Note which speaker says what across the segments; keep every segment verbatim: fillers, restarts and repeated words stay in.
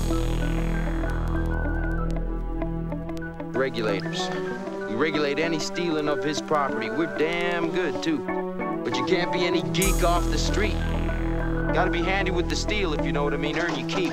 Speaker 1: Regulators. We regulate any stealing of his property. We're damn good, too. But you can't be any geek off the street. Gotta be handy with the steel, if you know what I mean. Earn your keep.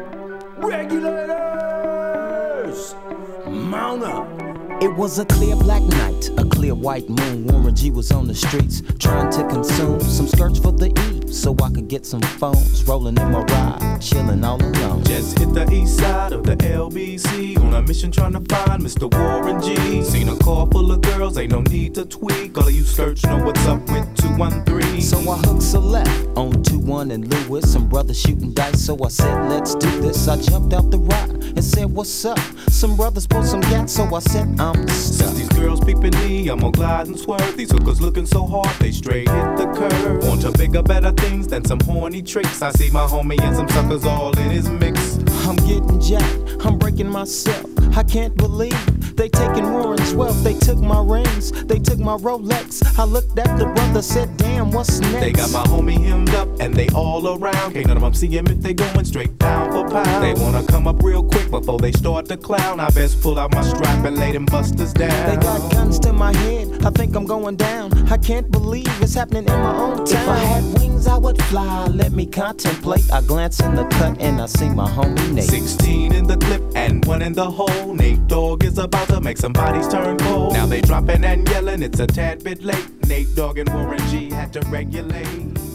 Speaker 2: Regulators! Mount up!
Speaker 3: It was a clear black night, a clear white moon. Warren G was on the streets, trying to consume some skirts for the eve, so I could get some phones. Rolling in my ride, chilling all alone.
Speaker 4: Just hit the east side of the L B C, on a mission trying to find Mister Warren G. Seen a car full of girls, ain't no need to tweak. All of you search know what's up with two one three.
Speaker 3: So I hooked select on two one and Lewis. Some brothers shooting dice, so I said, let's do this. I jumped out the ride and said, what's up? Some brothers pulled some gas, so I said, I'm
Speaker 4: Since these girls peeping me, I'm gonna glide and swerve. These hookers looking so hard, they straight hit the curve. Want to bigger, better things than some horny tricks. I see my homie and some suckers all in his mix.
Speaker 3: I'm getting jacked, I'm breaking myself. I can't believe they taking Warren's wealth. They took my rings, they took my Rolex. I looked at the brother, said, damn, what's next?
Speaker 4: They got my homie hemmed up and they all around. Can't none of them see him if they going straight pound for pound. They wanna come up real quick before they start to clown. I best pull out my strap and lay them busters down.
Speaker 3: They got guns to my head, I think I'm going down. I can't believe it's happening in my own town. If I had wings, I would fly, let me contemplate. I glance in the cut and I see my homie Nate.
Speaker 4: Sixteen in the clip and one in the hole. Nate Dogg is about to make some bodies turn cold. Now they dropping and yelling, it's a tad bit late. Nate Dogg and Warren G had to regulate.